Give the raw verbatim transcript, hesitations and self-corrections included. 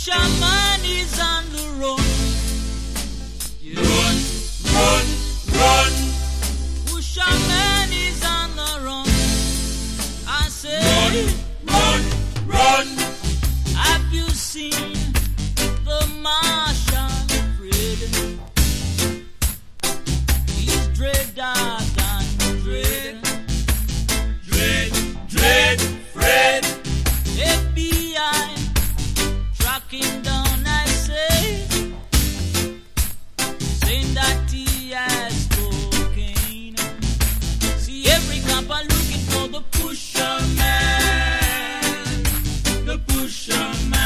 Pusherman is on the run. Yeah. Run, run, run. Pusherman is on the run. I say, run, run, run. Have you seen the Martian Fred? He's dreader than dread. Dread, dread, Fred. F B I tracking down, I say, saying that he has cocaine. See, every cop are looking for the pusher man, the pusher man.